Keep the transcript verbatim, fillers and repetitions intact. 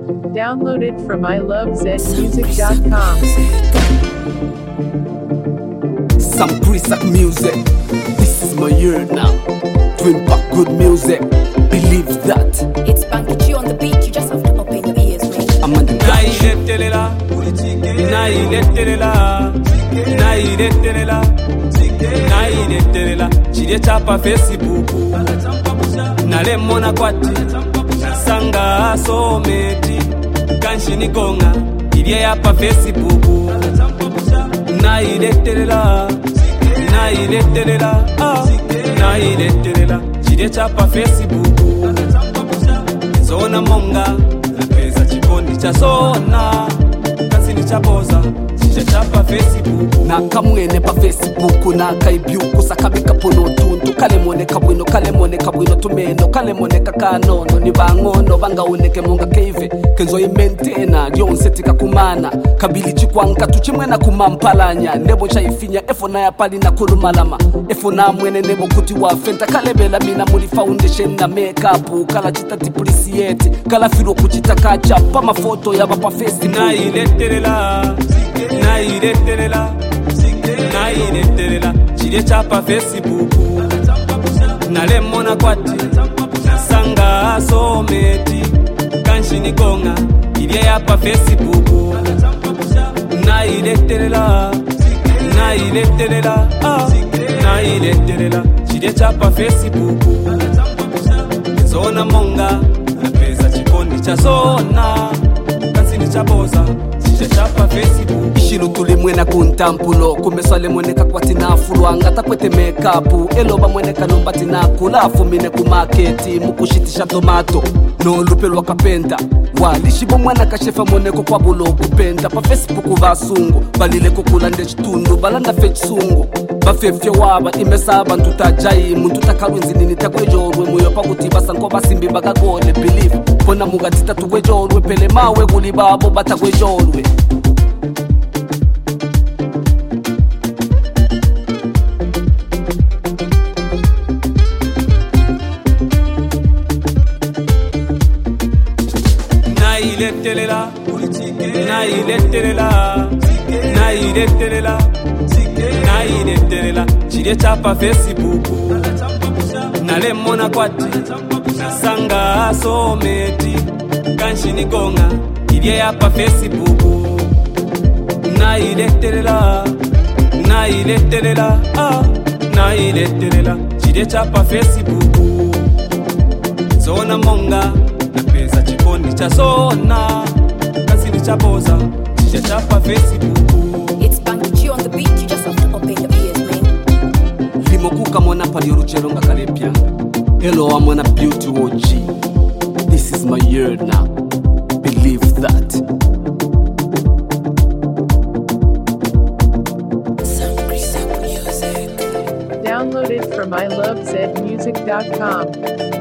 Downloaded from I love zed music dot com. Some Chrisak music. This is my year now. Twin back good music. Believe that. It's Banky G on the beat. You just have to open your ears, man. I'm on the couch. Nailetelela, nailetelela, nailetelela, nailetelela. Chile chapa Facebook, nale mona kwati, sanga someti, kanshini konga, ilie yapa Facebook. Nailetelela, nailetelela, ah, nailetelela. Chile chapa Facebook, zona monga. Pesa chikondi cha zona kasini cha boza chichapa Facebook na kamwene pa Facebook na kaibyuku sakabika pono tuntu kale moneka bwino kale moneka bwino tumeno kale moneka kanono ni bangono bangaoneke monga keve kenzo imentena yonse tikakumana kabili chikwanka tuchimwena kumampalanya nebo cha ifinya efona ya pali na kulumalama efona mwene nebo kuti wa fenta kale bela mina muri foundation na makeup kala chitati polisieti kala firo kuchitaka chapa mafoto ya bapa Facebook na iletelela na iletelela na iletelela chile chapa Facebook na lemona kwati sanga someti kanshini konga ilie yapa Facebook na iletelela na iletelela ah na iletelela chile chapa Facebook zona monga pesa chikondi cha zona kasini cha boza chapa Facebook ishilo tulimwena kuntampulo kumeswale mweneka kwati na fulwanga takwete makeup eloba mweneka nombati na kulafu mine ku market mukushitisha tomato no lupelwa kapenda walishibo mwana kashefa moneko kwa bulo kupenda pa Facebook vasungu balile kukula nde chitundu balanda fe chisungu bafefye waba imesaba ntutajayi muntu takalunzi nini takwejorwe muyo pakuti basanko basimbi bakagole believe bona mugatita tukwejorwe pele mawe kuli babo batakwejorwe nailetelela nailetelela nailetelela nailetelela chile chapa Facebook nale mona kwati sanga someti kanshini konga ilie yapa Facebook nailetelela nailetelela ah nailetelela chile chapa Facebook zona monga pesa chikondi cha zona kasini cha boza chichapa Facebook. It's Banky G on the beat. You just have to open your ears, man. limokuka mwana pali rucheronga kalepya hello I'm on a beauty O G. This is my year now. Believe that. Some Chrisak music. Downloaded from I love zed music dot com.